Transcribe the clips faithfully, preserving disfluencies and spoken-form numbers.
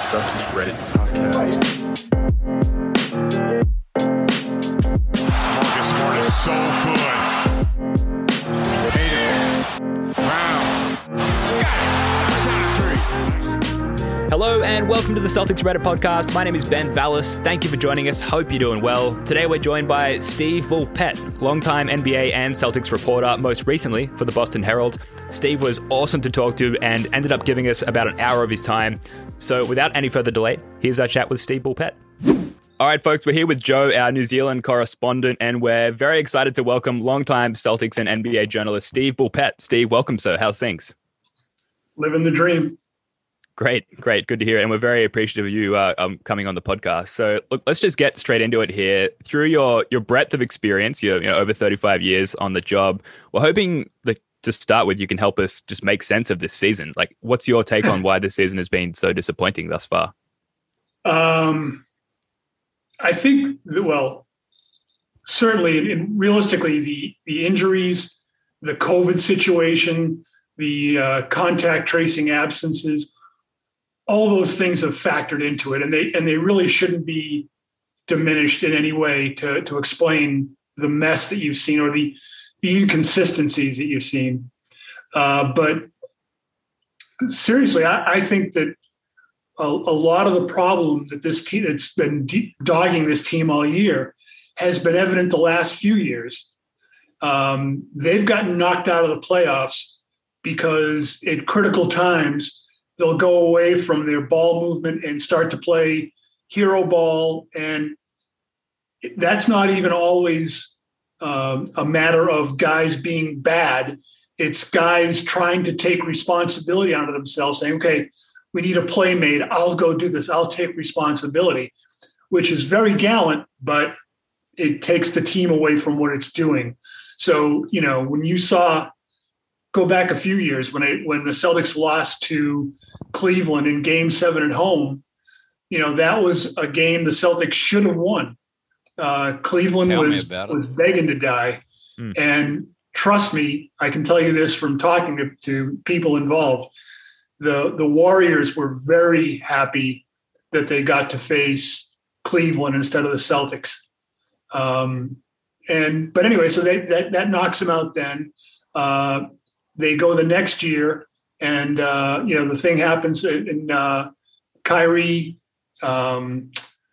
Celtics Reddit podcast. Marcus Smart is so good. Tatum. Brown. Got it. Shot three. Hello and welcome to the Celtics Reddit podcast. My name is Ben Vallis. Thank you for joining us. Hope you're doing well. Today we're joined by Steve Bull Pett, longtime N B A and Celtics reporter, most recently for the Boston Herald. Steve was awesome to talk to and ended up giving us about an hour of his time. So without any further delay, here's our chat with Steve Bull Pett. All right, folks, we're here with Joe, our New Zealand correspondent, and we're very excited to welcome longtime Celtics and N B A journalist Steve Bull Pett. Steve, welcome, sir. How's things? Living the dream. Great, great. Good to hear. And we're very appreciative of you uh, um, coming on the podcast. So look, let's just get straight into it here. Through your your breadth of experience, you're, you know, over thirty-five years on the job, we're hoping that to start with, you can help us just make sense of this season. Like, what's your take on why this season has been so disappointing thus far? Um, I think, that, well, certainly and realistically, the, the injuries, the COVID situation, the uh, contact tracing absences, all those things have factored into it, and they and they really shouldn't be diminished in any way to to explain the mess that you've seen or the the inconsistencies that you've seen. Uh, but seriously, I, I think that a, a lot of the problem that this team that's been de- dogging this team all year has been evident the last few years. Um, they've gotten knocked out of the playoffs because at critical times they'll go away from their ball movement and start to play hero ball. And that's not even always um, a matter of guys being bad. It's guys trying to take responsibility onto themselves, saying, okay, we need a playmate. I'll go do this. I'll take responsibility, which is very gallant, but it takes the team away from what it's doing. So, you know, when you saw, go back a few years when it, when the Celtics lost to Cleveland in game seven at home, you know, that was a game the Celtics should have won. Uh, Cleveland Tell was, was begging to die. Mm. And trust me, I can tell you this from talking to, to people involved. The, the Warriors were very happy that they got to face Cleveland instead of the Celtics. Um, and, but anyway, so they, that, that knocks them out then. Uh, They go the next year, and uh, you know the thing happens in uh, Kyrie, um,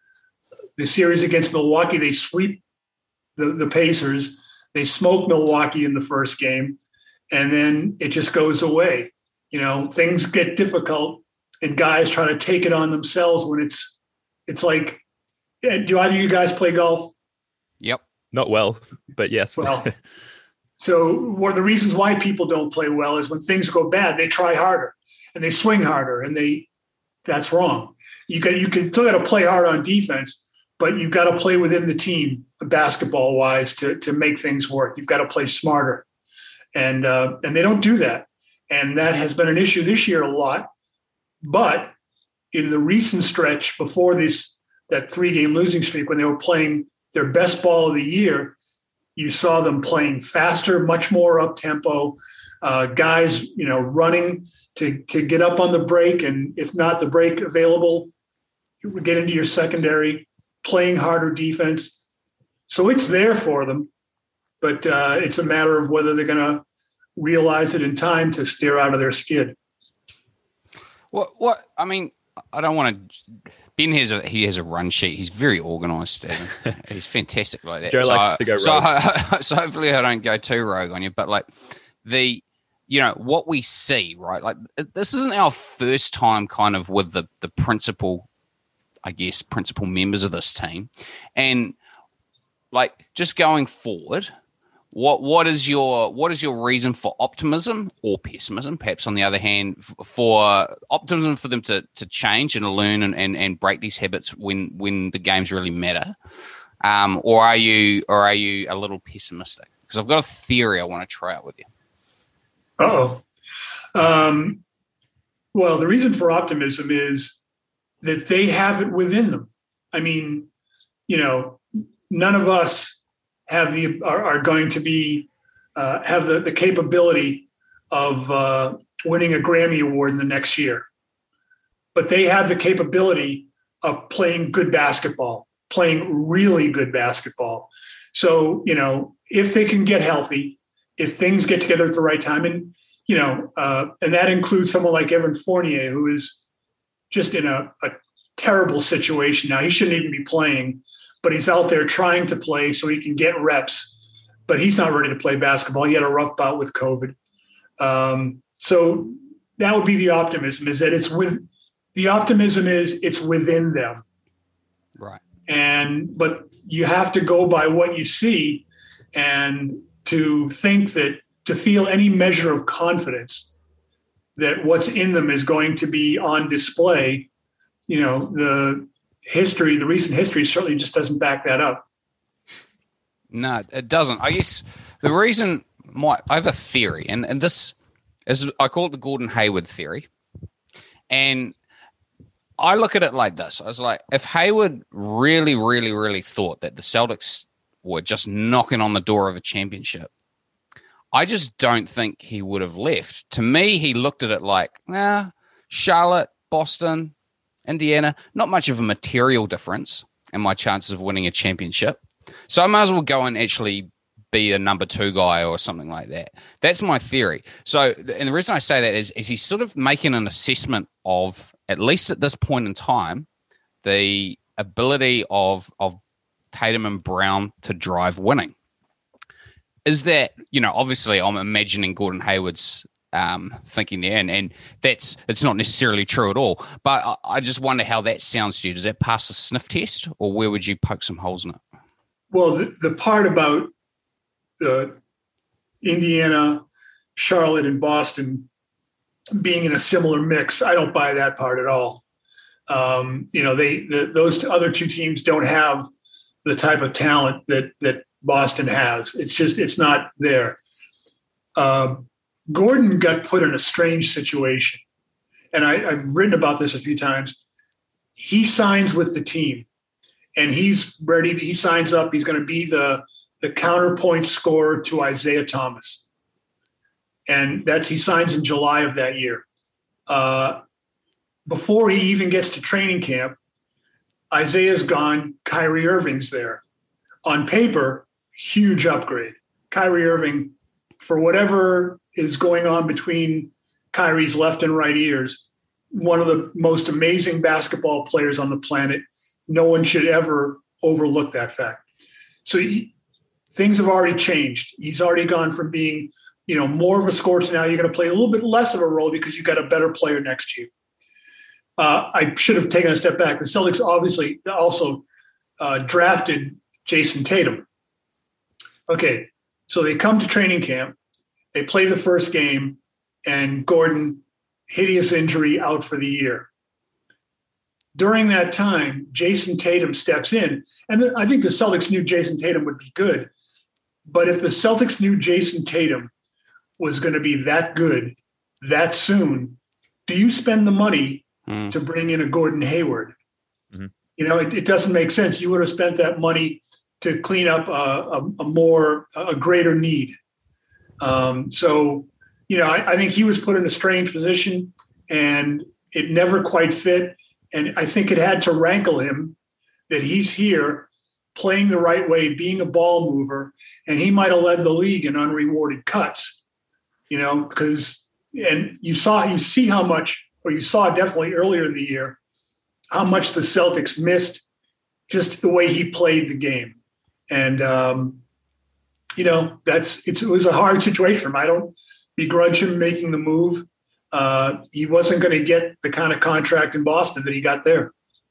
the series against Milwaukee. They sweep the, the Pacers. They smoke Milwaukee in the first game, and then it just goes away. You know, things get difficult, and guys try to take it on themselves when it's it's like, do either of you guys play golf? Yep, not well, but yes. Well. So one of the reasons why people don't play well is when things go bad, they try harder and they swing harder, and they that's wrong. You can you can still got to play hard on defense, but you've got to play within the team, basketball wise, to to make things work. You've got to play smarter, and uh, and they don't do that, and that has been an issue this year a lot. But in the recent stretch before this that three game losing streak, when they were playing their best ball of the year, you saw them playing faster, much more up tempo, uh, guys, you know, running to, to get up on the break. And if not the break available, you would get into your secondary, playing harder defense. So it's there for them, but uh, it's a matter of whether they're going to realize it in time to steer out of their skid. What, what, I mean, I don't want to. Ben has a he has a run sheet. He's very organised, Stephen. He's fantastic like that. Joe so likes I, to go rogue. So, so hopefully I don't go too rogue on you. But like the, you know, what we see, right? Like this isn't our first time, kind of with the the principal, I guess, principal members of this team, and like just going forward. What what is your what is your reason for optimism or pessimism? Perhaps on the other hand, for optimism for them to to change and learn and, and, and break these habits when, when the games really matter, um, or are you or are you a little pessimistic? Because I've got a theory I want to try out with you. Oh, um, well, the reason for optimism is that they have it within them. I mean, you know, none of us have the are, are going to be uh, have the, the capability of uh, winning a Grammy Award in the next year. but they have the capability of playing good basketball, playing really good basketball. So, you know, if they can get healthy, if things get together at the right time, and, you know, uh, and that includes someone like Evan Fournier, who is just in a, a terrible situation now. He shouldn't even be playing, but he's out there trying to play so he can get reps, but he's not ready to play basketball. He had a rough bout with COVID. Um, so that would be the optimism, is that it's with the optimism is it's within them. Right. And, but you have to go by what you see, and to think that, to feel any measure of confidence that what's in them is going to be on display. You know, the history, the recent history certainly just doesn't back that up. No, it doesn't. I guess the reason my, I have a theory, and, and this is, I call it the Gordon Hayward theory. And I look at it like this. I was like, if Hayward really, really, really thought that the Celtics were just knocking on the door of a championship, I just don't think he would have left. To me, he looked at it like, well, Charlotte, Boston, Indiana, not much of a material difference in my chances of winning a championship. So I might as well go and actually be a number two guy or something like that. That's my theory. So, and the reason I say that is, is he's sort of making an assessment of, at least at this point in time, the ability of, of Tatum and Brown to drive winning. Is that, you know, obviously I'm imagining Gordon Hayward's um, thinking there, and, and that's, it's not necessarily true at all. But I, I just wonder how that sounds to you. Does that pass the sniff test, or where would you poke some holes in it? Well, the, the part about uh, Indiana, Charlotte, and Boston being in a similar mix, I don't buy that part at all. Um, you know, they the, those other two teams don't have the type of talent that that Boston has. It's just, it's not there. Uh, Gordon got put in a strange situation, and I, I've written about this a few times. He signs with the team, and he's ready. He signs up. He's going to be the the counterpoint scorer to Isaiah Thomas, and that's, he signs in July of that year. Uh, before he even gets to training camp, Isaiah's gone. Kyrie Irving's there. On paper, huge upgrade. Kyrie Irving, for whatever is going on between Kyrie's left and right ears, one of the most amazing basketball players on the planet. No one should ever overlook that fact. So he, things have already changed. He's already gone from being, you know, more of a scorer to now you're going to play a little bit less of a role because you've got a better player next to you. Uh, I should have taken a step back. The Celtics obviously also uh, drafted Jason Tatum. Okay, so they come to training camp, they play the first game, and Gordon, hideous injury, out for the year. During that time, Jason Tatum steps in, and I think the Celtics knew Jason Tatum would be good, but if the Celtics knew Jason Tatum was going to be that good that soon, do you spend the money mm. to bring in a Gordon Hayward? Mm-hmm. You know, it, it doesn't make sense. You would have spent that money to clean up a, a, a more, a greater need. Um, so, you know, I, I think he was put in a strange position, and it never quite fit. And I think it had to rankle him that he's here playing the right way, being a ball mover, and he might have led the league in unrewarded cuts, you know, because, and you saw, you see how much, or you saw definitely earlier in the year, how much the Celtics missed just the way he played the game. And, um, you know, that's, it's, it was a hard situation for him. I don't begrudge him making the move. Uh, he wasn't going to get the kind of contract in Boston that he got there.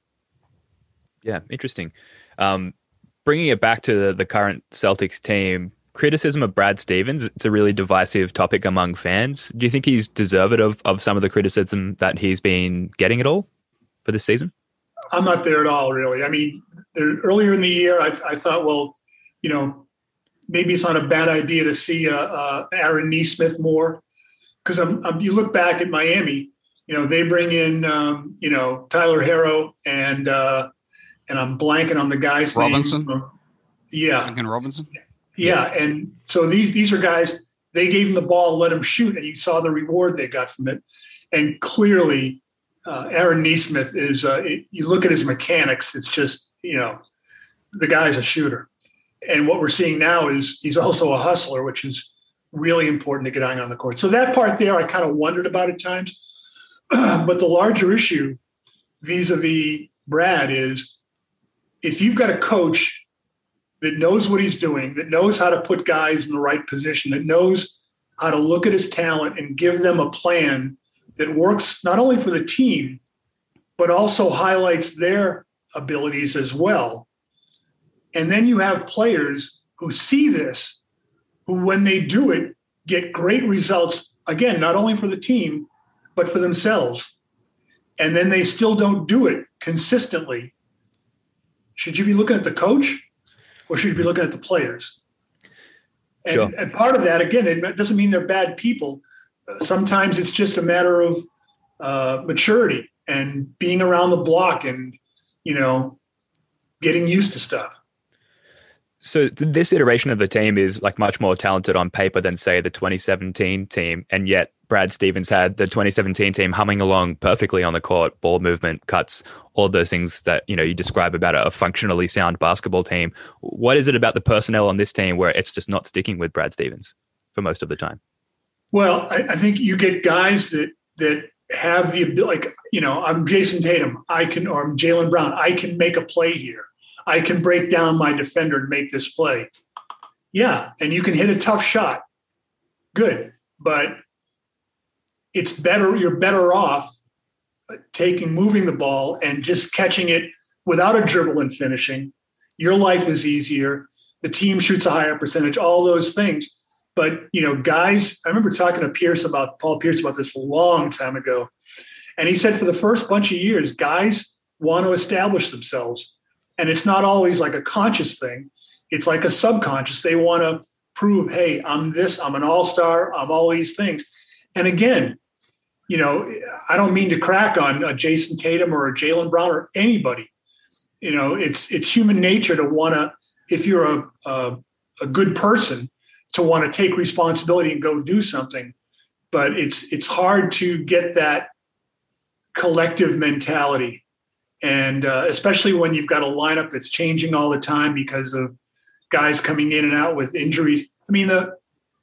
Yeah, interesting. Um, bringing it back to the, the current Celtics team, criticism of Brad Stevens, it's a really divisive topic among fans. Do you think he's deserved of, of some of the criticism that he's been getting at all for this season? I'm not there at all, really. I mean, there, earlier in the year, I, I thought, well, you know, maybe it's not a bad idea to see uh, uh, Aaron Nesmith more. Because I'm, I'm, you look back at Miami, you know, they bring in, um, you know, Tyler Herro and uh, and I'm blanking on the guy's Robinson. name. From, yeah, Duncan Robinson. Yeah, and so these these are guys. They gave him the ball, let him shoot, and you saw the reward they got from it. And clearly, uh, Aaron Nesmith is, uh, it, you look at his mechanics, it's just, you know, the guy's a shooter. And what we're seeing now is he's also a hustler, which is really important to get on the court. So that part there, I kind of wondered about at times. But the larger issue vis-a-vis Brad is if you've got a coach that knows what he's doing, that knows how to put guys in the right position, that knows how to look at his talent and give them a plan that works not only for the team, but also highlights their abilities as well. And then you have players who see this, who when they do it, get great results, again, not only for the team, but for themselves. And then they still don't do it consistently. Should you be looking at the coach or should you be looking at the players? And, sure. and part of that, again, it doesn't mean they're bad people. Sometimes it's just a matter of uh, maturity and being around the block and, you know, getting used to stuff. So th- this iteration of the team is like much more talented on paper than, say, the twenty seventeen team. And yet Brad Stevens had the twenty seventeen team humming along perfectly on the court, ball movement, cuts, all those things that, you know, you describe about a functionally sound basketball team. What is it about the personnel on this team where it's just not sticking with Brad Stevens for most of the time? Well, I, I think you get guys that that have the ability, like, you know, I'm Jason Tatum, I can, or I'm Jaylen Brown, I can make a play here. I can break down my defender and make this play. Yeah, and you can hit a tough shot. Good, but it's better. You're better off taking, moving the ball and just catching it without a dribble and finishing. Your life is easier. The team shoots a higher percentage, all those things. But, you know, guys, I remember talking to Pierce about, Paul Pierce about this a long time ago. And he said for the first bunch of years, guys want to establish themselves. And it's not always like a conscious thing. It's like a subconscious. They want to prove, hey, I'm this, I'm an all-star, I'm all these things. And again, you know, I don't mean to crack on a Jason Tatum or a Jaylen Brown or anybody. You know, it's it's human nature to want to, if you're a, a, a good person, to want to take responsibility and go do something. But it's it's hard to get that collective mentality. And uh, especially when you've got a lineup that's changing all the time because of guys coming in and out with injuries. I mean, the,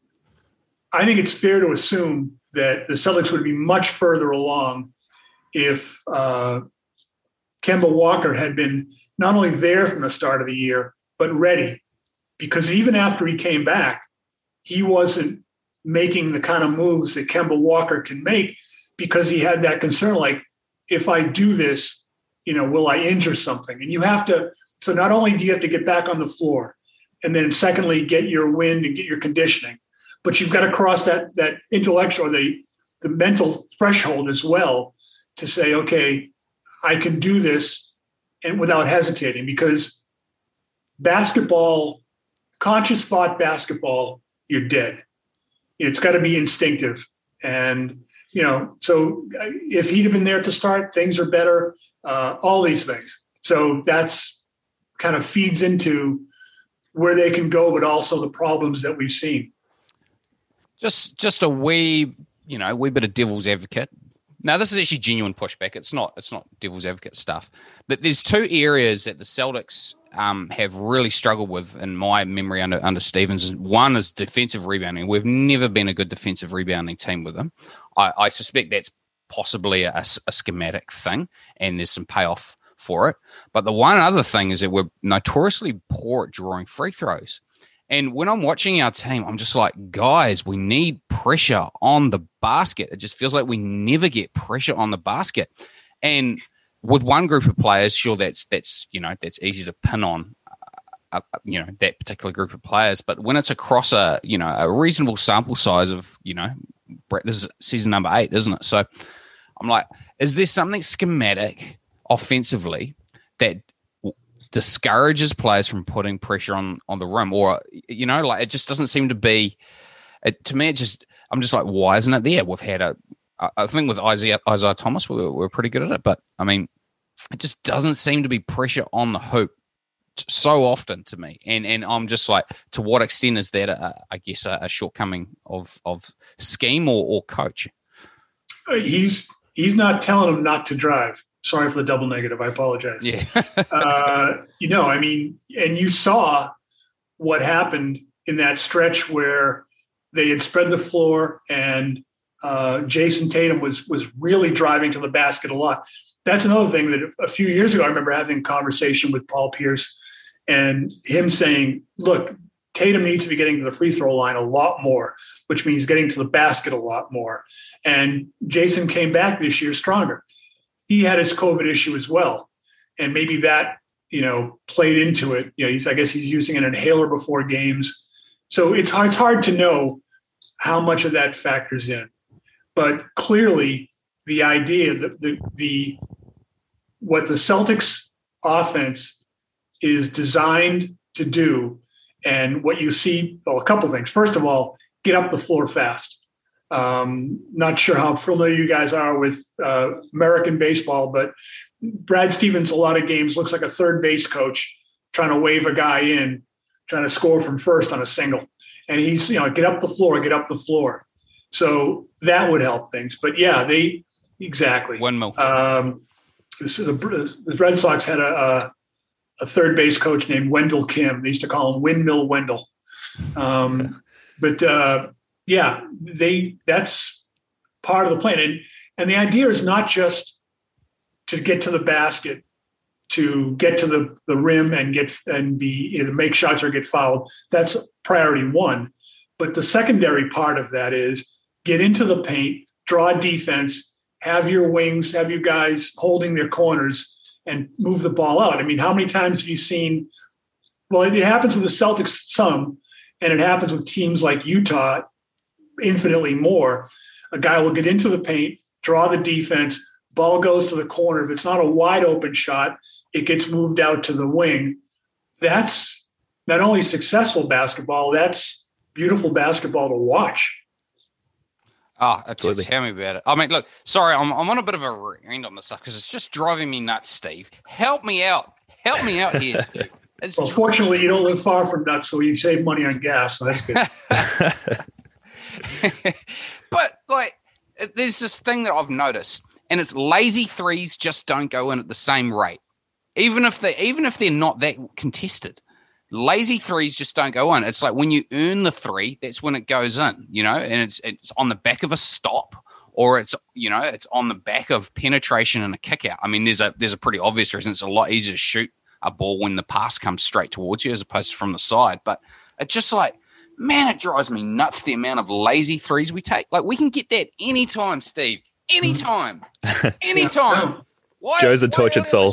I think it's fair to assume that the Celtics would be much further along if uh, Kemba Walker had been not only there from the start of the year, but ready. Because even after he came back, he wasn't making the kind of moves that Kemba Walker can make because he had that concern, like, if I do this, you know, will I injure something? And you have to, so not only do you have to get back on the floor, and then secondly, get your wind and get your conditioning, but you've got to cross that that intellectual or the, the mental threshold as well to say, okay, I can do this and without hesitating, because basketball, conscious thought basketball, you're dead. It's got to be instinctive. And you know, so if he'd have been there to start, things are better, uh, all these things. So that's kind of feeds into where they can go, but also the problems that we've seen. Just just a wee, you know, wee bit of devil's advocate. Now, this is actually genuine pushback. It's not it's not devil's advocate stuff. But there's two areas that the Celtics um, have really struggled with in my memory under, under Stevens. One is defensive rebounding. We've never been a good defensive rebounding team with them. I, I suspect that's possibly a, a schematic thing, and there's some payoff for it. But the one other thing is that we're notoriously poor at drawing free throws. And when I'm watching our team, I'm just like, guys, we need pressure on the basket. It just feels like we never get pressure on the basket. And with one group of players, sure, that's that's you know that's easy to pin on, uh, you know, that particular group of players. But when it's across a you know a reasonable sample size of you know, this is season number eight, isn't it? So I'm like, is there something schematic offensively that discourages players from putting pressure on, on the rim, or, you know, like, it just doesn't seem to be, it, to me, it just, I'm just like, why isn't it there? We've had a, I think with Isaiah, Isaiah Thomas, we we're, we're pretty good at it, but I mean, it just doesn't seem to be pressure on the hoop so often to me. And, and I'm just like, to what extent is that, a, I guess, a, a shortcoming of, of scheme or, or coach? He's, he's not telling them not to drive. Sorry for the double negative. I apologize. Yeah. uh, you know, I mean, and you saw what happened in that stretch where they had spread the floor and uh, Jason Tatum was was really driving to the basket a lot. That's another thing that a few years ago, I remember having a conversation with Paul Pierce and him saying, look, Tatum needs to be getting to the free throw line a lot more, which means getting to the basket a lot more. And Jason came back this year stronger. He had his COVID issue as well. And maybe that, you know, played into it. You know, he's, I guess he's using an inhaler before games. So it's hard, it's hard to know how much of that factors in. But clearly the idea that the, the what the Celtics offense is designed to do, and what you see, well, a couple of things. First of all, get up the floor fast. Um, not sure how familiar you guys are with uh, American baseball, but Brad Stevens, a lot of games, looks like a third base coach trying to wave a guy in, trying to score from first on a single. And he's, you know, get up the floor, get up the floor. So that would help things. But yeah, they exactly. Windmill. Um, this is a, the Red Sox had a, a a third base coach named Wendell Kim. They used to call him Windmill Wendell. Um, but uh, yeah, they that's part of the plan. And, and the idea is not just to get to the basket, to get to the, the rim and get and be either make shots or get fouled. That's priority one. But the secondary part of that is get into the paint, draw defense, have your wings, have you guys holding their corners, and move the ball out. I mean, how many times have you seen, well, it happens with the Celtics some, and it happens with teams like Utah infinitely more. A guy will get into the paint, draw the defense, ball goes to the corner. If it's not a wide open shot, it gets moved out to the wing. That's not only successful basketball, that's beautiful basketball to watch. Oh, absolutely. Tell me about it. I mean, look, sorry, I'm I'm on a bit of a rant on this stuff because it's just driving me nuts, Steve. Help me out. Help me out here, Steve. It's well, fortunately, you don't live far from nuts, so you save money on gas, so that's good. But, like, there's this thing that I've noticed, and it's lazy threes just don't go in at the same rate. Even if they even if they're not that contested. Lazy threes just don't go in. It's like when you earn the three, that's when it goes in, you know, and it's it's on the back of a stop, or it's, you know, it's on the back of penetration and a kick out. I mean, there's a there's a pretty obvious reason. It's a lot easier to shoot a ball when the pass comes straight towards you as opposed to from the side. But it's just like, man, it drives me nuts the amount of lazy threes we take. Like, we can get that anytime, Steve. Anytime. Anytime. Why, Joe's a tortured soul.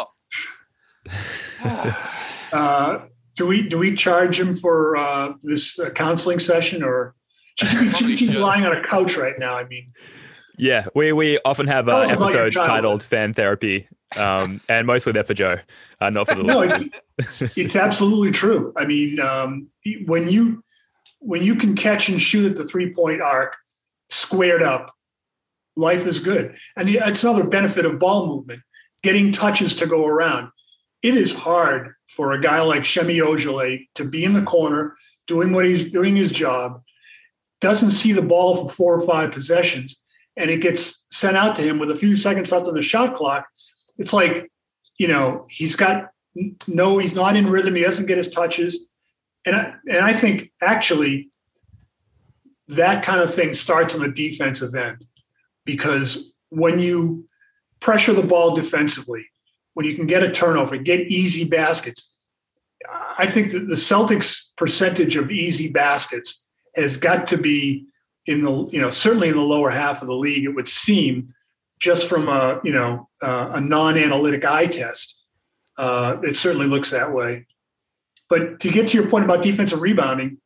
uh, Do we do we charge him for uh, this uh, counseling session, or should you be, should you be lying on a couch right now? I mean, yeah, we we often have uh, episodes titled "Fan Therapy," um, and mostly they're for Joe, uh, not for the no, listeners. It's, it's absolutely true. I mean, um, when you when you can catch and shoot at the three point arc, squared up, life is good, and it's another benefit of ball movement, getting touches to go around. It is hard for a guy like Shemi Ojale to be in the corner doing what he's doing his job, doesn't see the ball for four or five possessions, and it gets sent out to him with a few seconds left on the shot clock. It's like, you know, he's got no, he's not in rhythm. He doesn't get his touches. And I, and I think actually that kind of thing starts on the defensive end, because when you pressure the ball defensively, when you can get a turnover, get easy baskets. I think that the Celtics' percentage of easy baskets has got to be in the, you know, certainly in the lower half of the league, it would seem, just from a, you know, uh, a non-analytic eye test. Uh, it certainly looks that way. But to get to your point about defensive rebounding,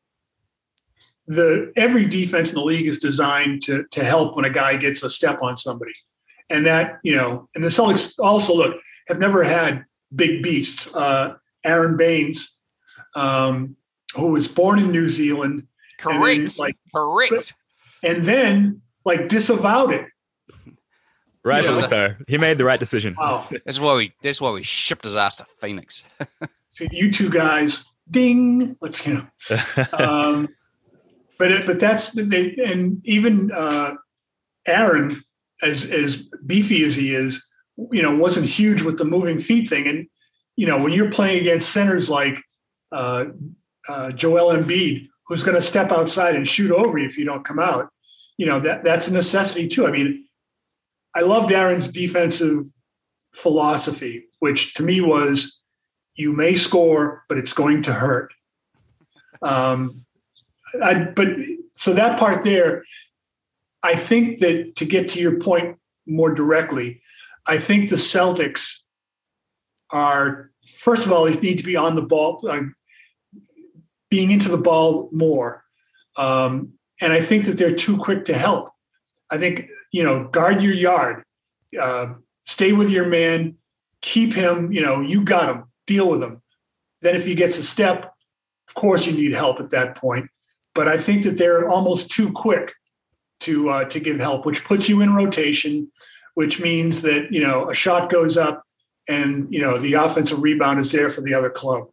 the every defense in the league is designed to to help when a guy gets a step on somebody. And that, you know, and the Celtics also, look, have never had big beasts. Uh, Aaron Baines, um, who was born in New Zealand. Correct. And then, like, Correct. And then, like, disavowed it. Rightfully You know? so. He made the right decision. Wow. That's why we that's why we shipped his ass to Phoenix. So you two guys, ding, let's, you know. Um, but, it, but that's, they, and even uh, Aaron, as as beefy as he is, you know, wasn't huge with the moving feet thing. And you know, when you're playing against centers like uh, uh, Joel Embiid, who's going to step outside and shoot over you if you don't come out, you know, that that's a necessity too. I mean, I loved Aaron's defensive philosophy, which to me was, you may score, but it's going to hurt. Um, I, but so that part there, I think that to get to your point more directly, I think the Celtics are, first of all, they need to be on the ball, uh, being into the ball more. Um, and I think that they're too quick to help. I think, you know, guard your yard, uh, stay with your man, keep him, you know, you got him, deal with him. Then if he gets a step, of course you need help at that point. But I think that they're almost too quick to uh, to give help, which puts you in rotation, which means that, you know, a shot goes up and, you know, the offensive rebound is there for the other club.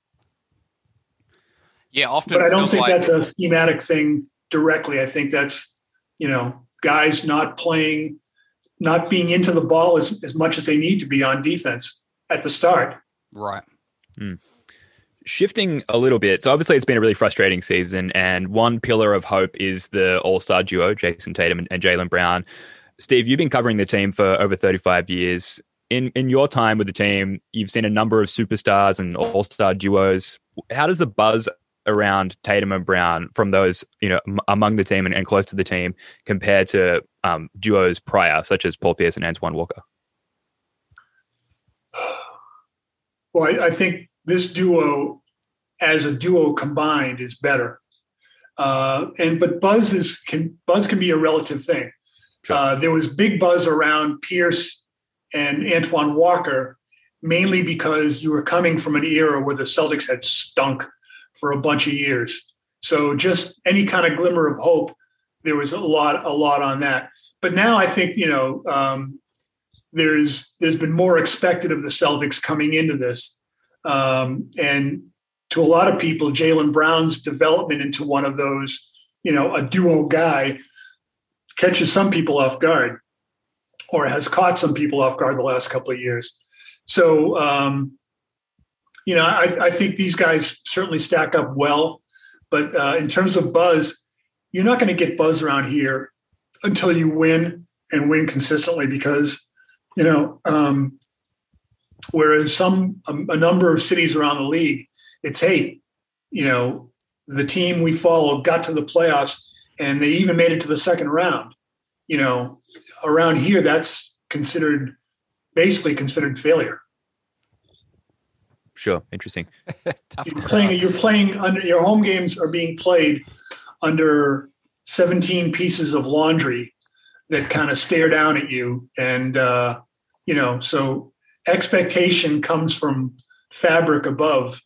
Yeah, often. But I don't think like- that's a schematic thing directly. I think that's, you know, guys not playing, not being into the ball as, as much as they need to be on defense at the start. Right. Mm. Shifting a little bit, so obviously it's been a really frustrating season, and one pillar of hope is the all-star duo, Jason Tatum and, and Jaylen Brown. Steve, you've been covering the team for over thirty-five years. In in your time with the team, you've seen a number of superstars and all-star duos. How does the buzz around Tatum and Brown from those, you know, m- among the team and, and close to the team compare to um, duos prior, such as Paul Pierce and Antoine Walker? Well, I, I think this duo, as a duo combined, is better. Uh, and but buzz is can buzz can be a relative thing. Sure. Uh, there was big buzz around Pierce and Antoine Walker, mainly because you were coming from an era where the Celtics had stunk for a bunch of years. So just any kind of glimmer of hope, there was a lot, a lot on that. But now I think, you know, um, there's there's been more expected of the Celtics coming into this. Um, and to a lot of people, Jaylen Brown's development into one of those, you know, a duo guy catches some people off guard, or has caught some people off guard the last couple of years. So, um, you know, I, I think these guys certainly stack up well. But uh, in terms of buzz, you're not going to get buzz around here until you win and win consistently, because, you know, um, whereas some a, a number of cities around the league, it's, hey, you know, the team we follow got to the playoffs and they even made it to the second round. You know, around here, that's considered basically considered failure. Sure, interesting. You're playing. You're playing under your home games are being played under seventeen pieces of laundry that kind of stare down at you, and uh, you know, so expectation comes from fabric above.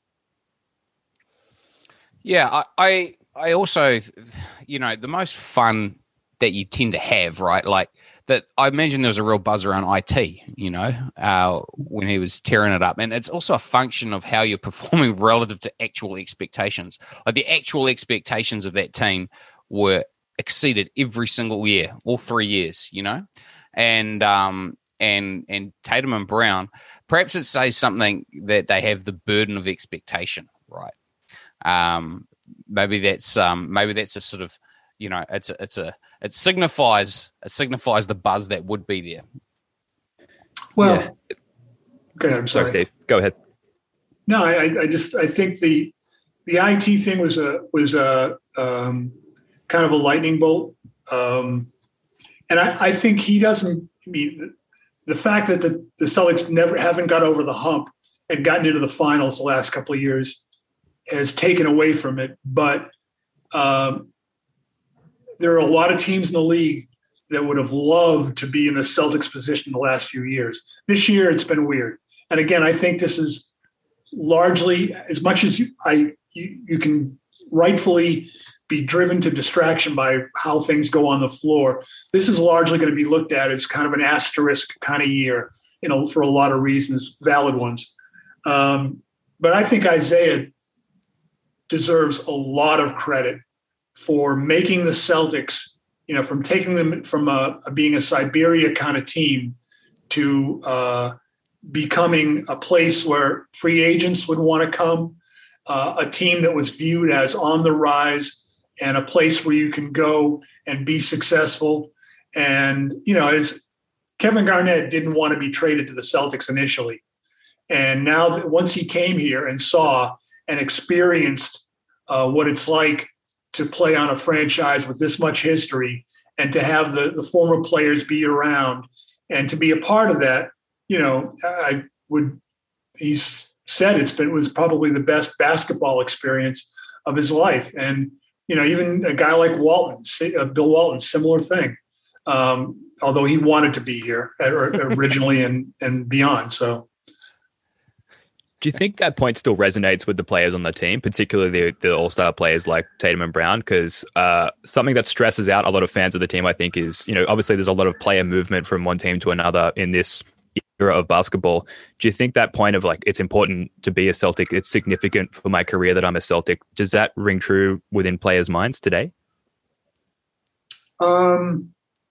Yeah, I, I, I also, you know, the most fun that you tend to have, right? Like that, I imagine there was a real buzz around I T, you know, uh, when he was tearing it up. And it's also a function of how you're performing relative to actual expectations. Like the actual expectations of that team were exceeded every single year, all three years, you know, and, um, and, and Tatum and Brown, perhaps it says something that they have the burden of expectation, right? Um, maybe that's, um, maybe that's a sort of, you know, it's a, it's a, it signifies, it signifies the buzz that would be there. Well, Yeah. go ahead. I'm sorry. Sorry, Steve. Go ahead. No, I, I just I think the the I T thing was a was a um, kind of a lightning bolt, um, and I, I think he doesn't. I mean, the fact that the, the Celtics never haven't got over the hump and gotten into the finals the last couple of years has taken away from it. But um, there are a lot of teams in the league that would have loved to be in the Celtics position the last few years. This year, it's been weird. And again, I think this is largely, as much as you, I, you, you can rightfully be driven to distraction by how things go on the floor, this is largely going to be looked at as kind of an asterisk kind of year, you know, for a lot of reasons, valid ones. Um, but I think Isaiah deserves a lot of credit for making the Celtics you know, from taking them from a, a being a Siberia kind of team to uh, becoming a place where free agents would want to come, uh, a team that was viewed as on the rise and a place where you can go and be successful. And, you know, as Kevin Garnett didn't want to be traded to the Celtics initially. And now that once he came here and saw and experienced uh, what it's like to play on a franchise with this much history and to have the, the former players be around and to be a part of that, you know, I would, he's said it's been, it was probably the best basketball experience of his life. And, you know, even a guy like Walton, uh, Bill Walton, similar thing. Um, although he wanted to be here originally and, and beyond. So. Do you think that point still resonates with the players on the team, particularly the, the all-star players like Tatum and Brown? Because uh, something that stresses out a lot of fans of the team, I think, is, you know, obviously there's a lot of player movement from one team to another in this era of basketball. Do you think that point of like, it's important to be a Celtic, it's significant for my career that I'm a Celtic, does that ring true within players' minds today? Um,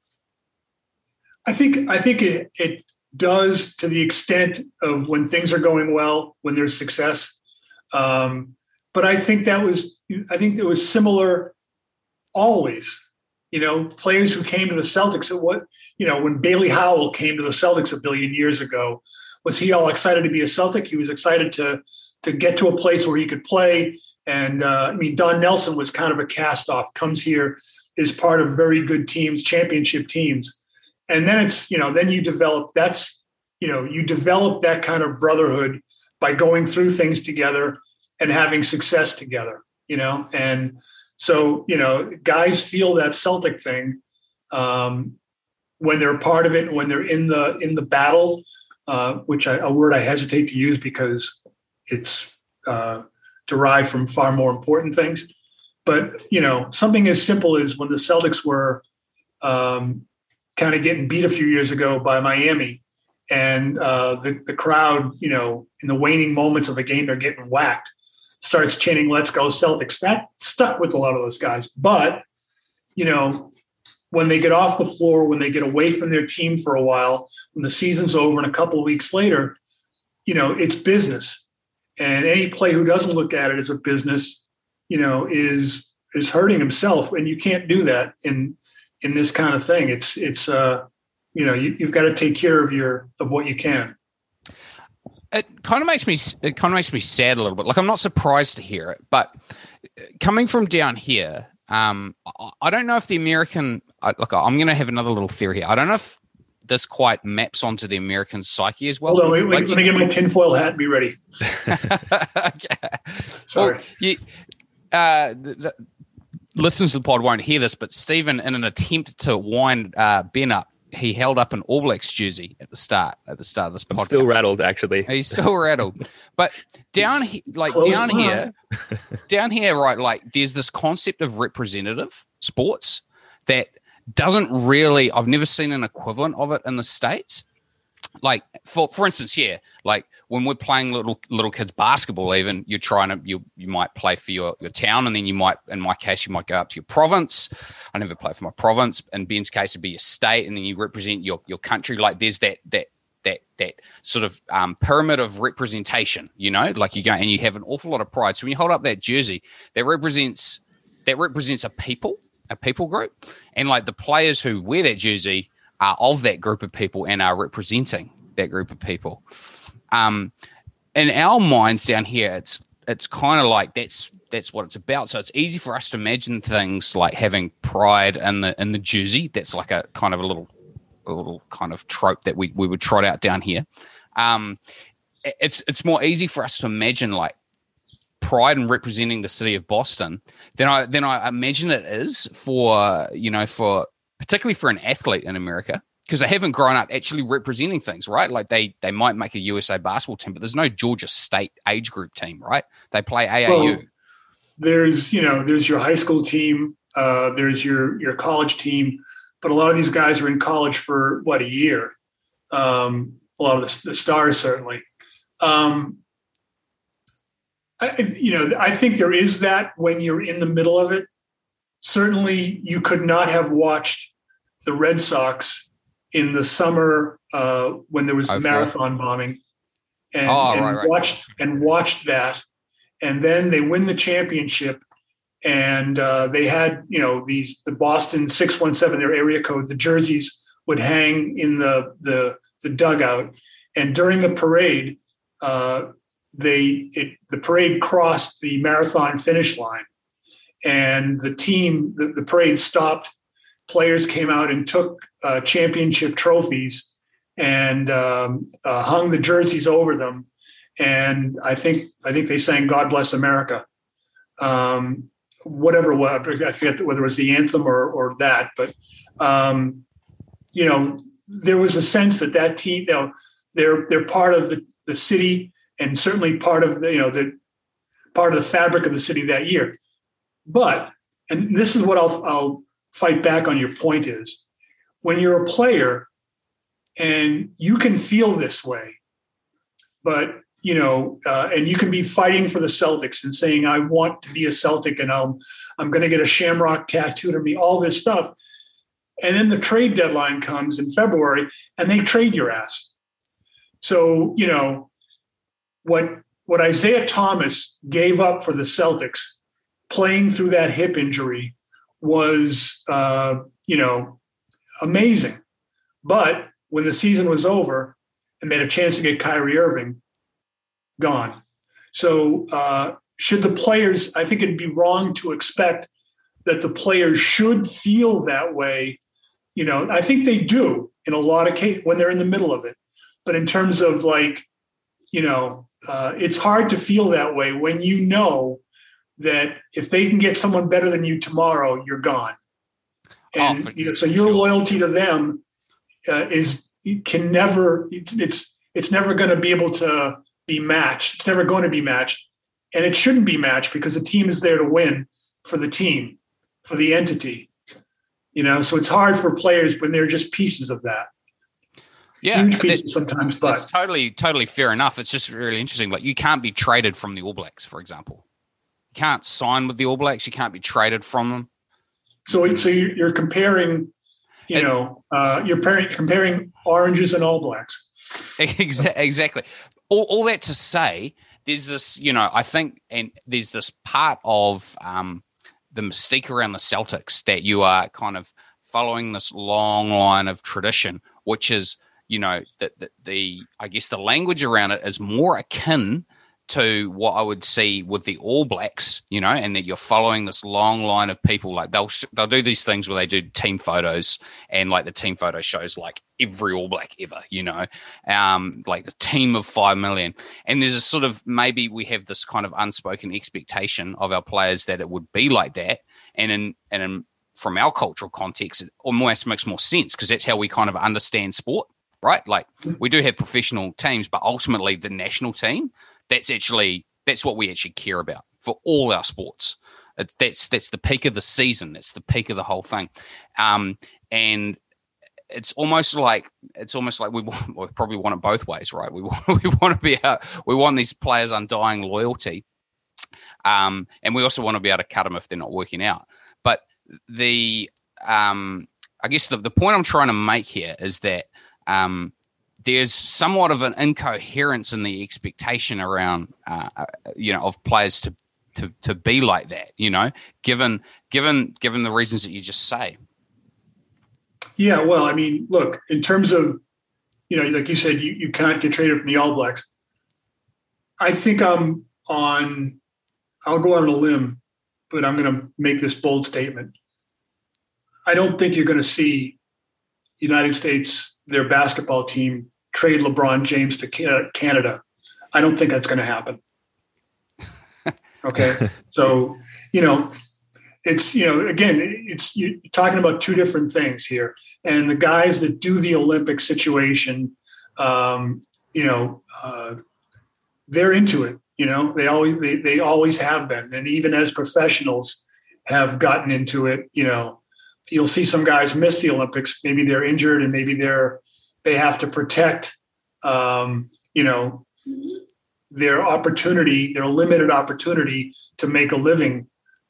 I think I think it it does to the extent of when things are going well, when there's success. Um, but I think that was I think it was similar always. You know, players who came to the Celtics at what, you know, when Bailey Howell came to the Celtics a billion years ago, was he all excited to be a Celtic? He was excited to to get to a place where he could play. And uh, I mean, Don Nelson was kind of a cast off, comes here, is part of very good teams, championship teams. And then it's, you know, then you develop, that's, you know, you develop that kind of brotherhood by going through things together and having success together, you know? And so, you know, guys feel that Celtic thing um, when they're part of it, when they're in the, in the battle, uh, which I, a word I hesitate to use because it's uh, derived from far more important things. But, you know, something as simple as when the Celtics were um, kind of getting beat a few years ago by Miami and uh, the, the crowd, you know, in the waning moments of the game, they're getting whacked, starts chanting, "Let's go Celtics." That stuck with a lot of those guys. But, you know, when they get off the floor, when they get away from their team for a while, when the season's over and a couple of weeks later, you know, it's business. And any player who doesn't look at it as a business, you know, is is hurting himself. And you can't do that in in this kind of thing. It's, it's uh, you know, you, you've got to take care of your of what you can. It kind of makes me it kind of makes me sad a little bit. Like, I'm not surprised to hear it, but coming from down here, um, I don't know if the American – look, I'm going to have another little theory here. I don't know if this quite maps onto the American psyche as well. Hold on, wait, wait, like, let me get my tinfoil hat and be ready. Okay. Sorry. Well, you, uh, the, the listeners to the pod won't hear this, but Stephen, in an attempt to wind uh, Ben up, he held up an All Blacks jersey at the start at the start of this podcast. I'm still rattled, actually. He's still rattled. But down here, like Close down enough. here, down here, right? Like, there's this concept of representative sports that doesn't really. I've never seen an equivalent of it in the States. Like, for for instance, here, like when we're playing little little kids basketball, even you're trying to you you might play for your, your town, and then you might, in my case, you might go up to your province. I never play for my province. In Ben's case, it'd be your state, and then you represent your your country. Like, there's that that that that sort of um, pyramid of representation. You know, like you go and you have an awful lot of pride. So when you hold up that jersey, that represents that represents a people, a people group, and like the players who wear that jersey are of that group of people and are representing that group of people. Um, in our minds down here, it's it's kind of like that's that's what it's about. So it's easy for us to imagine things like having pride in the in the jersey. That's like a kind of a little a little kind of trope that we we would trot out down here. Um, it's it's more easy for us to imagine like pride in representing the city of Boston than I than I imagine it is for you know for particularly for an athlete in America, because they haven't grown up actually representing things, right? Like they they might make a U S A basketball team, but there's no Georgia State age group team, right? They play A A U. Well, there's, you know, there's your high school team, uh, there's your your college team, but a lot of these guys are in college for, what, a year? Um, a lot of the, the stars, certainly. Um, I, you know, I think there is that when you're in the middle of it. certainly you could not have watched the Red Sox in the summer uh, when there was the oh, marathon bombing, and, oh, and right, right. watched and watched that, and then they win the championship, and uh, they had you know these the Boston six one seven, their area code, the jerseys would hang in the the, the dugout, and during the parade, uh, they it, the parade crossed the marathon finish line, and the team the, the parade stopped. Players came out and took uh, championship trophies and um, uh, hung the jerseys over them, and I think I think they sang "God Bless America," um, whatever. What I forget whether it was the anthem or or that, but um, you know there was a sense that that team, you know, they're they're part of the, the city and certainly part of the you know the part of the fabric of the city that year. But and this is what I'll I'll. fight back on your point is when you're a player and you can feel this way, but you know, uh, and you can be fighting for the Celtics and saying, I want to be a Celtic and I'm, I'm going to get a shamrock tattooed on me, all this stuff. And then the trade deadline comes in February and they trade your ass. So, you know, what, what Isaiah Thomas gave up for the Celtics playing through that hip injury was, uh, you know, amazing. But when the season was over and they had a chance to get Kyrie Irving, gone. So uh, should the players, I think it'd be wrong to expect that the players should feel that way. You know, I think they do in a lot of cases when they're in the middle of it. But in terms of like, you know, uh, it's hard to feel that way when you know that if they can get someone better than you tomorrow, you're gone. And oh, you know, so your sure. loyalty to them uh, is can never it's it's, it's never going to be able to be matched. It's never going to be matched, and it shouldn't be matched because the team is there to win for the team, for the entity. You know, so it's hard for players when they're just pieces of that. Yeah, huge pieces sometimes, but it's totally totally fair enough. It's just really interesting. Like you can't be traded from the All Blacks, for example. You can't sign with the All Blacks. You can't be traded from them. So, so you're comparing, you it, know, uh, you're comparing, comparing oranges and All Blacks. Exactly. All, all that to say, there's this, you know, I think, and there's this part of um, the mystique around the Celtics that you are kind of following this long line of tradition, which is, you know, the, the, the I guess the language around it is more akin to what I would see with the All Blacks, you know, and that you're following this long line of people. Like they'll they'll do these things where they do team photos, and like the team photo shows like every All Black ever, you know, um, like the team of five million. And there's a sort of maybe we have this kind of unspoken expectation of our players that it would be like that, and in and in from our cultural context, it almost makes more sense because that's how we kind of understand sport, right? Like we do have professional teams, but ultimately the national team. That's actually that's what we actually care about for all our sports. It's, that's that's the peak of the season. That's the peak of the whole thing, um, and it's almost like it's almost like we, want, we probably want it both ways, right? We want we want to be out, we want these players' undying loyalty, um, and we also want to be able to cut them if they're not working out. But the um, I guess the the point I'm trying to make here is that. Um, There's somewhat of an incoherence in the expectation around, uh, you know, of players to, to to be like that. You know, given given given the reasons that you just say. Yeah, well, I mean, look, in terms of, you know, like you said, you, you can't get traded from the All Blacks. I think I'm on. I'll go on a limb, but I'm going to make this bold statement. I don't think you're going to see United States, their basketball team, trade LeBron James to Canada. I don't think that's going to happen. Okay. So, you know, it's, you know, again, it's you're talking about two different things here. And the guys that do the Olympic situation, um, you know, uh, they're into it. You know, they always, they, they always have been. And even as professionals have gotten into it, you know, you'll see some guys miss the Olympics. Maybe they're injured and maybe they're, they have to protect, um, you know, their opportunity, their limited opportunity to make a living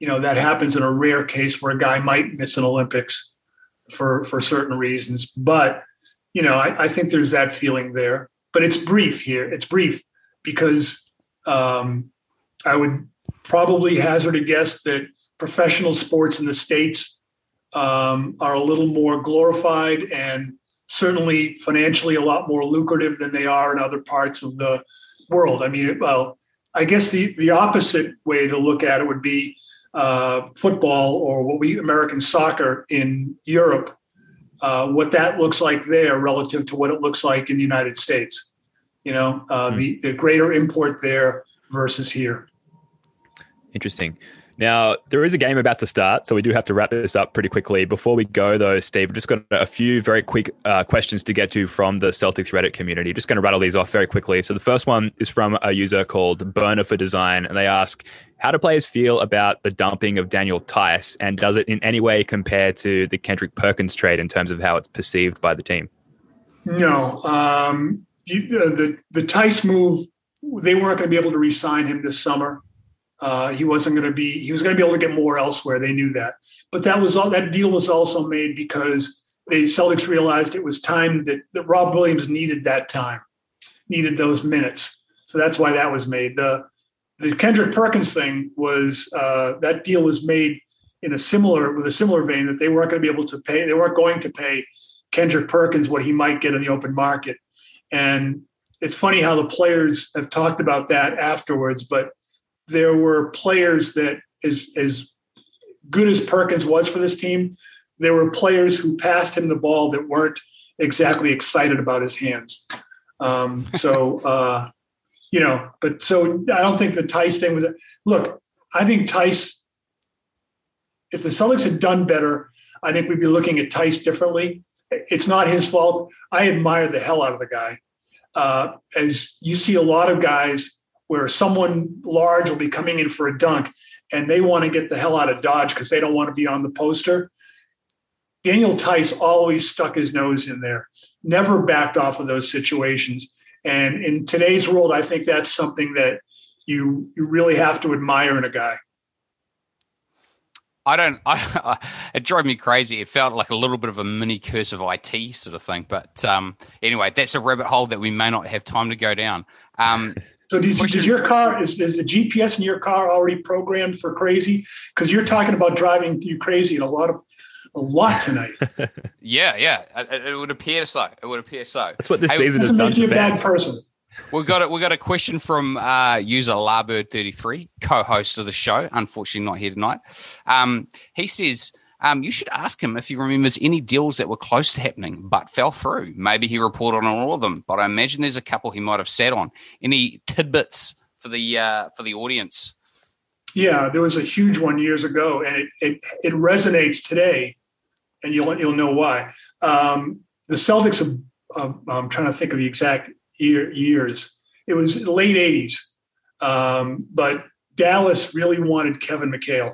you know, that happens in a rare case where a guy might miss an Olympics for, for certain reasons. But, you know, I, I think there's that feeling there. But it's brief here. It's brief because um, I would probably hazard a guess that professional sports in the States um, are a little more glorified and certainly financially a lot more lucrative than they are in other parts of the world. I mean, well, I guess the, the opposite way to look at it would be uh, football, or what we American soccer in Europe, uh, what that looks like there relative to what it looks like in the United States. You know, uh, mm-hmm. the, the greater import there versus here. Interesting. Now, there is a game about to start, so we do have to wrap this up pretty quickly. Before we go, though, Steve, we've just got a few very quick uh, questions to get to from the Celtics Reddit community. Just going to rattle these off very quickly. So the first one is from a user called Burner for Design, and they ask, how do players feel about the dumping of Daniel Tice, and does it in any way compare to the Kendrick Perkins trade in terms of how it's perceived by the team? No. Um, the, the, the Tice move, they weren't going to be able to re-sign him this summer. Uh, he wasn't going to be, he was going to be able to get more elsewhere. They knew that. But that was all, that deal was also made because the Celtics realized it was time that, that Rob Williams needed that time, needed those minutes. So that's why that was made. The, the Kendrick Perkins thing was, uh, that deal was made in a similar, with a similar vein that they weren't going to be able to pay, they weren't going to pay Kendrick Perkins what he might get in the open market. And it's funny how the players have talked about that afterwards, but there were players that, as, as good as Perkins was for this team, there were players who passed him the ball that weren't exactly excited about his hands. Um, so, uh, you know, but so I don't think the Tice thing was – look, I think Tice – if the Celtics had done better, I think we'd be looking at Tice differently. It's not his fault. I admire the hell out of the guy. Uh, as you see a lot of guys – where someone large will be coming in for a dunk and they want to get the hell out of Dodge because they don't want to be on the poster. Daniel Tice always stuck his nose in there, never backed off of those situations. And in today's world, I think that's something that you you really have to admire in a guy. I don't, I, I, it drove me crazy. It felt like a little bit of a mini Curse of I T sort of thing. But um, anyway, that's a rabbit hole that we may not have time to go down. Um, So does, does your car, is, is the G P S in your car already programmed for crazy? Because you're talking about driving you crazy a lot of, a lot tonight. yeah, yeah. It, it would appear so. It would appear so. That's what this hey, season has done to fans. A bad person. We've got a, we got a question from uh, user Larbird thirty-three, co-host of the show. Unfortunately, not here tonight. Um, he says, Um, you should ask him if he remembers any deals that were close to happening but fell through. Maybe he reported on all of them, but I imagine there's a couple he might have sat on. Any tidbits for the uh, for the audience? Yeah, there was a huge one years ago, and it it, it resonates today, and you'll you'll know why. Um, the Celtics, have, uh, I'm trying to think of the exact year, years. It was the late eighties, um, but Dallas really wanted Kevin McHale.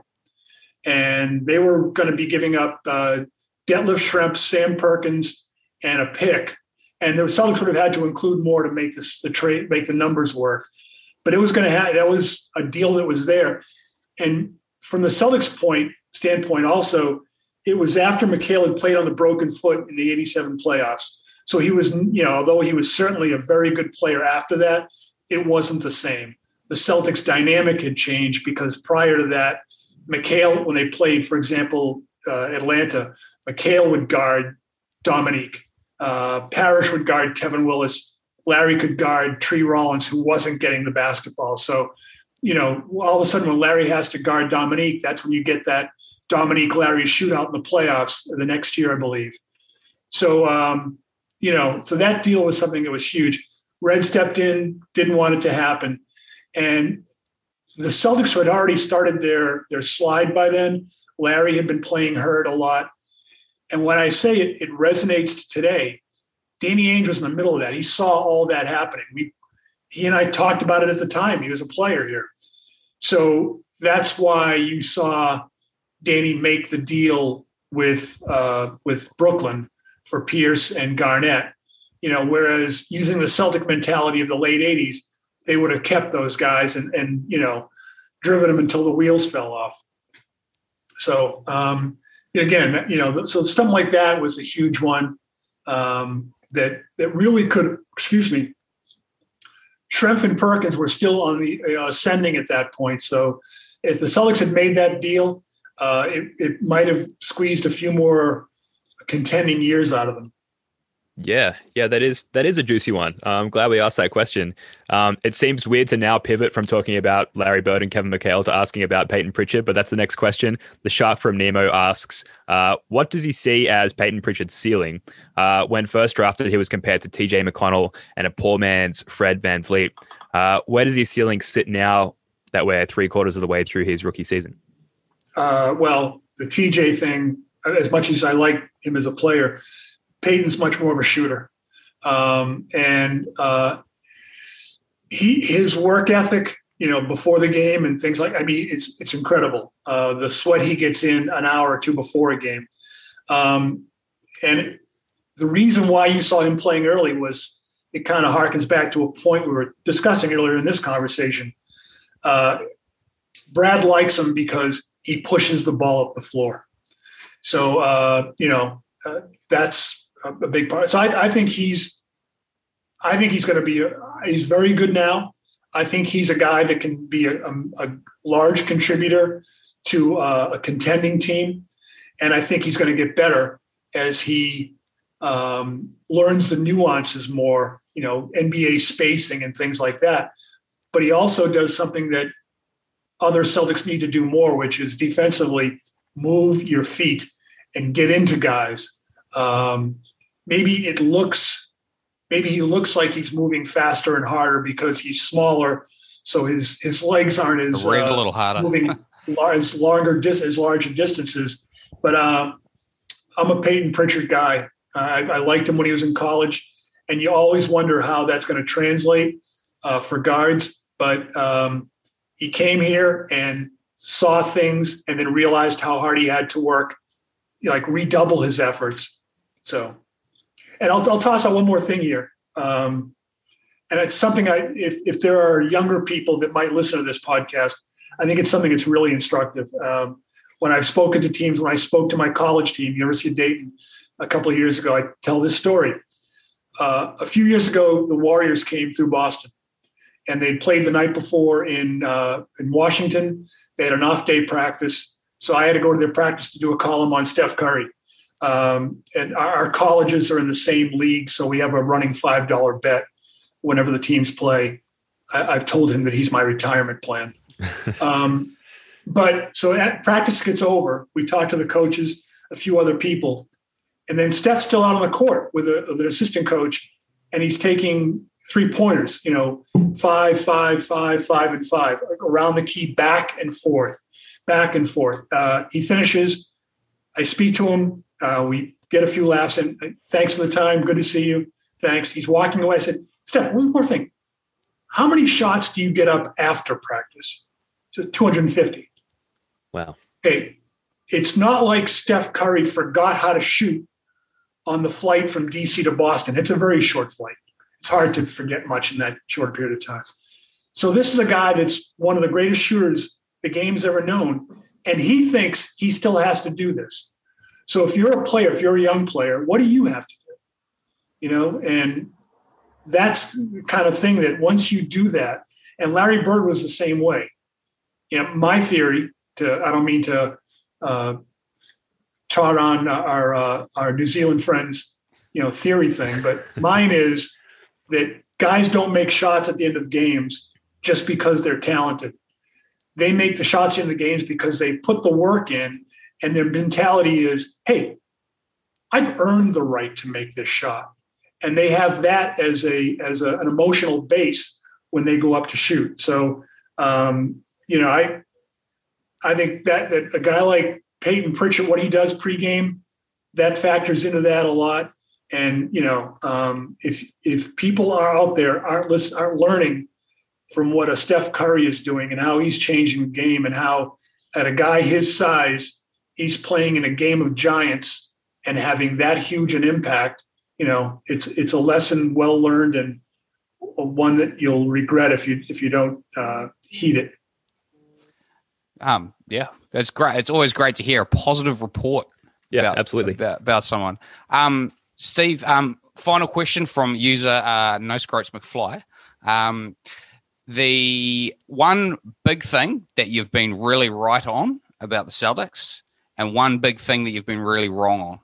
And they were going to be giving up uh, Detlef Schrempf, Sam Perkins, and a pick. And the Celtics would have had to include more to make this the trade, make the numbers work. But it was going to have that was a deal that was there. And from the Celtics' point standpoint, also, it was after McHale had played on the broken foot in the eighty-seven playoffs. So he was, you know, although he was certainly a very good player after that, it wasn't the same. The Celtics' dynamic had changed because prior to that, McHale, when they played, for example, uh, Atlanta, McHale would guard Dominique. Uh, Parrish would guard Kevin Willis. Larry could guard Tree Rollins, who wasn't getting the basketball. So, you know, all of a sudden when Larry has to guard Dominique, that's when you get that Dominique-Larry shootout in the playoffs the next year, I believe. So, um, you know, so that deal was something that was huge. Red stepped in, didn't want it to happen. And the Celtics had already started their, their slide by then. Larry had been playing hurt a lot. And when I say it, it resonates today. Danny Ainge was in the middle of that. He saw all that happening. We, he and I talked about it at the time. He was a player here. So that's why you saw Danny make the deal with uh, with Brooklyn for Pierce and Garnett. You know, whereas using the Celtic mentality of the late eighties, they would have kept those guys and, and, you know, driven them until the wheels fell off. So um, again, you know, so something like that was a huge one um, that that really could. Excuse me. Schrempf and Perkins were still on the uh, ascending at that point. So if the Celtics had made that deal, uh, it, it might have squeezed a few more contending years out of them. Yeah, yeah, that is that is a juicy one. Uh, I'm glad we asked that question. Um, it seems weird to now pivot from talking about Larry Bird and Kevin McHale to asking about Peyton Pritchard, but that's the next question. The Shark from Nemo asks, uh, what does he see as Peyton Pritchard's ceiling? Uh, when first drafted, he was compared to T J McConnell and a poor man's Fred VanVleet. Uh, where does his ceiling sit now that we're three quarters of the way through his rookie season? Uh, well, the T J thing, as much as I like him as a player, Peyton's much more of a shooter. Um, and uh, he his work ethic, you know, before the game and things like, I mean, it's it's incredible. Uh, the sweat he gets in an hour or two before a game. Um, and the reason why you saw him playing early was it kind of harkens back to a point we were discussing earlier in this conversation. Uh, Brad likes him because he pushes the ball up the floor. So, uh, you know, uh, that's a, a big part. So I, I think he's, I think he's going to be, a, he's very good now. I think he's a guy that can be a, a, a large contributor to uh, a contending team. And I think he's going to get better as he um, learns the nuances more, you know, N B A spacing and things like that. But he also does something that other Celtics need to do more, which is defensively move your feet and get into guys. Um, maybe it looks, maybe he looks like he's moving faster and harder because he's smaller, so his his legs aren't as uh, a little harder. moving as longer dis- as larger distances. But um, I'm a Peyton Pritchard guy. Uh, I, I liked him when he was in college, and you always wonder how that's going to translate uh, for guards. But um, he came here and saw things, and then realized how hard he had to work, like redouble his efforts. So, and I'll, I'll toss out one more thing here. Um, and it's something I, if, if there are younger people that might listen to this podcast, I think it's something that's really instructive. Um, when I've spoken to teams, when I spoke to my college team, University of Dayton, a couple of years ago, I tell this story. Uh, a few years ago, the Warriors came through Boston, and they'd played the night before in uh, in Washington. They had an off-day practice, so I had to go to their practice to do a column on Steph Curry. Um, and our, our colleges are in the same league, so we have a running five dollar bet whenever the teams play. I, I've told him that he's my retirement plan. um, but so at, practice gets over. We talk to the coaches, a few other people, and then Steph's still out on the court with, a, with an assistant coach, and he's taking three-pointers, you know, five, five, five, five, and five, around the key, back and forth, back and forth. Uh, he finishes. I speak to him. Uh, we get a few laughs, and thanks for the time. Good to see you. Thanks. He's walking away. I said, Steph, one more thing. How many shots do you get up after practice? So two hundred fifty. Wow. Okay. It's not like Steph Curry forgot how to shoot on the flight from D C to Boston. It's a very short flight. It's hard to forget much in that short period of time. So this is a guy that's one of the greatest shooters the game's ever known, and he thinks he still has to do this. So if you're a player, if you're a young player, what do you have to do? You know, and that's the kind of thing that once you do that, and Larry Bird was the same way. You know, my theory, to I don't mean to uh, trot on our uh, our New Zealand friends, you know, theory thing, but mine is that guys don't make shots at the end of games just because they're talented. They make the shots in the games because they've put the work in, and their mentality is, hey, I've earned the right to make this shot. And they have that as a as a, an emotional base when they go up to shoot. So, um, you know, I I think that, that a guy like Peyton Pritchard, what he does pregame, that factors into that a lot. And, you know, um, if if people are out there aren't listen, aren't learning from what a Steph Curry is doing and how he's changing the game, and how at a guy his size, he's playing in a game of giants and having that huge an impact, you know, it's it's a lesson well learned, and one that you'll regret if you if you don't uh, heed it. Um, yeah, that's great. It's always great to hear a positive report. Yeah, about, absolutely. About, about someone. Um, Steve, um, final question from user uh, No Scroats McFly. Um, the one big thing that you've been really right on about the Celtics, and one big thing that you've been really wrong on.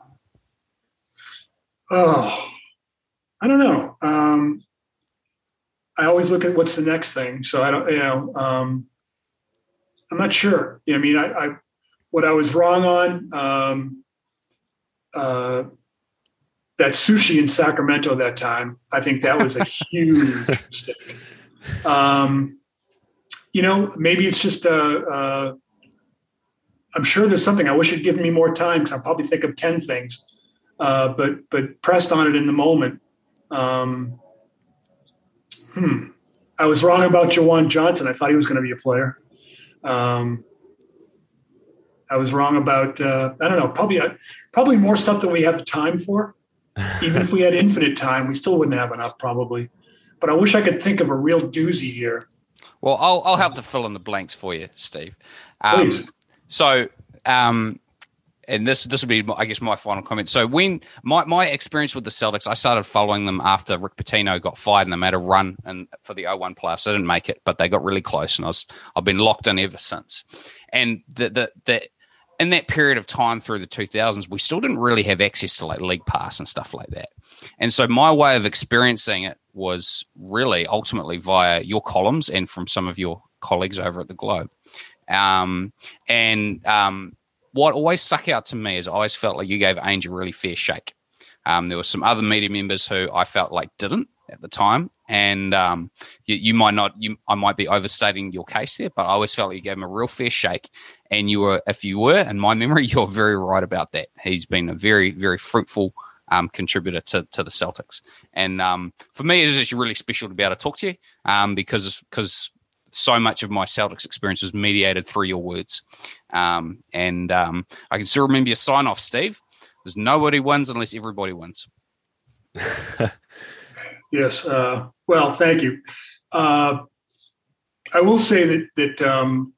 Oh, I don't know. Um, I always look at what's the next thing. So I don't, you know, um, I'm not sure. Yeah, I mean, I, I, what I was wrong on, um, uh, that sushi in Sacramento that time, I think that was a huge mistake. Um, you know, maybe it's just, uh, uh, I'm sure there's something. I wish it'd given me more time because I'll probably think of ten things. Uh, but but pressed on it in the moment. Um, hmm. I was wrong about Jawan Johnson. I thought he was going to be a player. Um, I was wrong about uh, I don't know. Probably probably more stuff than we have the time for. Even if we had infinite time, we still wouldn't have enough probably. But I wish I could think of a real doozy here. Well, I'll I'll help to fill in the blanks for you, Steve. Um, Please. So. Um, And this this will be, I guess, my final comment. So when my, my experience with the Celtics, I started following them after Rick Pitino got fired and they made a run and for the oh one playoffs. They didn't make it, but they got really close, and I was I've been locked in ever since. And the the the in that period of time through the two thousands, we still didn't really have access to like League Pass and stuff like that. And so my way of experiencing it was really ultimately via your columns and from some of your colleagues over at the Globe. Um, and um, what always stuck out to me is I always felt like you gave Ainge a really fair shake. Um, there were some other media members who I felt like didn't at the time, and um, you, you might not. You, I might be overstating your case there, but I always felt like you gave him a real fair shake. And you were, if you were, in my memory, you're very right about that. He's been a very, very fruitful um, contributor to, to the Celtics, and um, for me, it's just really special to be able to talk to you um, because because. So much of my Celtics experience was mediated through your words. Um, and um, I can still remember your sign off, Steve. There's nobody wins unless everybody wins. Yes. Uh, well, thank you. Uh, I will say that, that um,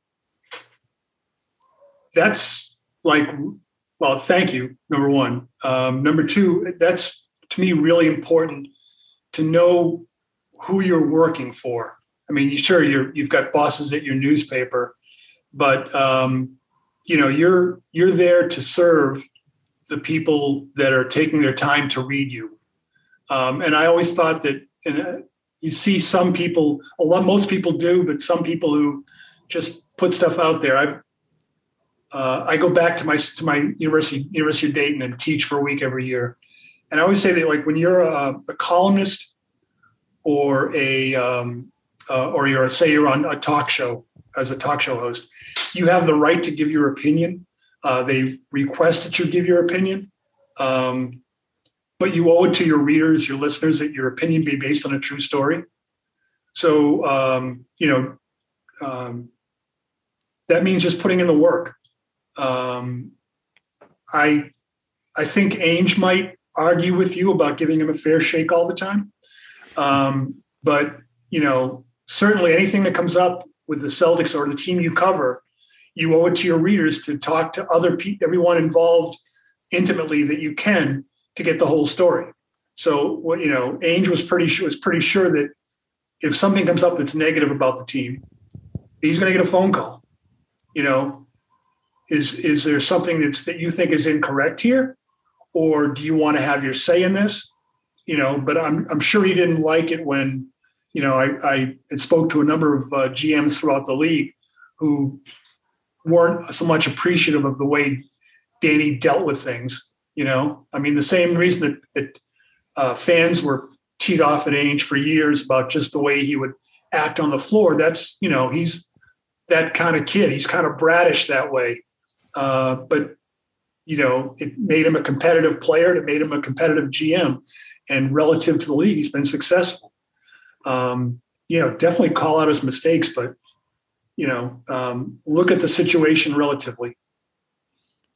that's like, well, thank you, number one. Um, number two, that's to me really important to know who you're working for. I mean, you sure you're, you've got bosses at your newspaper, but um, you know you're you're there to serve the people that are taking their time to read you. Um, and I always thought that, and uh, you see some people, a lot, most people do, but some people who just put stuff out there. I've uh, I go back to my to my university University of Dayton and teach for a week every year, and I always say that like when you're a, a columnist or a um, Uh, or you're say you're on a talk show as a talk show host, you have the right to give your opinion. Uh, they request that you give your opinion, um, but you owe it to your readers, your listeners, that your opinion be based on a true story. So, um, you know, um, that means just putting in the work. Um, I, I think Ainge might argue with you about giving him a fair shake all the time, um, but you know. Certainly anything that comes up with the Celtics or the team you cover, you owe it to your readers to talk to other people, everyone involved intimately that you can to get the whole story. So, what you know, Ainge was pretty sure was pretty sure that if something comes up that's negative about the team, he's going to get a phone call. You know, is is there something that's that you think is incorrect here, or do you want to have your say in this? You know, but I'm I'm sure he didn't like it when. You know, I, I spoke to a number of uh, G Ms throughout the league who weren't so much appreciative of the way Danny dealt with things. You know, I mean, the same reason that, that uh, fans were teed off at Ainge for years about just the way he would act on the floor. That's, you know, he's that kind of kid. He's kind of brattish that way. Uh, but, you know, it made him a competitive player. It made him a competitive G M. And relative to the league, he's been successful. Um, you know, definitely call out his mistakes, but, you know, um, look at the situation relatively.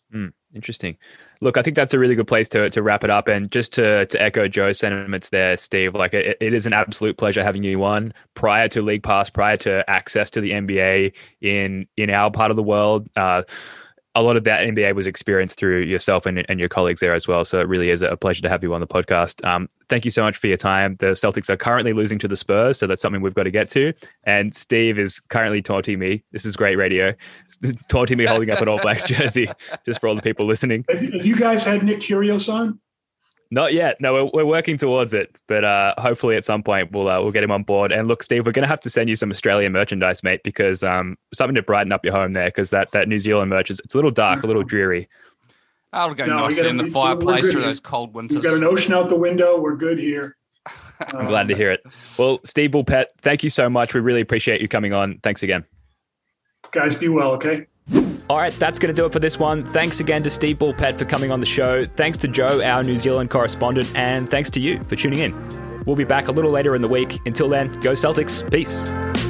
Mm, interesting. Look, I think that's a really good place to to wrap it up. And just to to echo Joe's sentiments there, Steve, like it, it is an absolute pleasure having you on. Prior to League Pass, prior to access to the N B A in in our part of the world, uh, a lot of that N B A was experienced through yourself and, and your colleagues there as well. So it really is a pleasure to have you on the podcast. Um, thank you so much for your time. The Celtics are currently losing to the Spurs, so that's something we've got to get to. And Steve is currently taunting me. This is great radio. Taunting me holding up an All Blacks jersey, just for all the people listening. Have you guys had Nick Kyrgios on? Not yet. No, we're, we're working towards it, but uh, hopefully at some point we'll uh, we'll get him on board. And look, Steve, we're going to have to send you some Australian merchandise, mate, because um, something to brighten up your home there, because that, that New Zealand merch is it's a little dark, a little dreary. I'll go No, we nice gotta- in the we- fireplace we're through good. those cold We've winters. got an ocean out the window. We're good here. I'm glad to hear it. Well, Steve Bulpett, thank you so much. We really appreciate you coming on. Thanks again. Guys, be well, okay? All right, that's going to do it for this one. Thanks again to Steve Bulpett for coming on the show. Thanks to Joe, our New Zealand correspondent, and thanks to you for tuning in. We'll be back a little later in the week. Until then, go Celtics. Peace.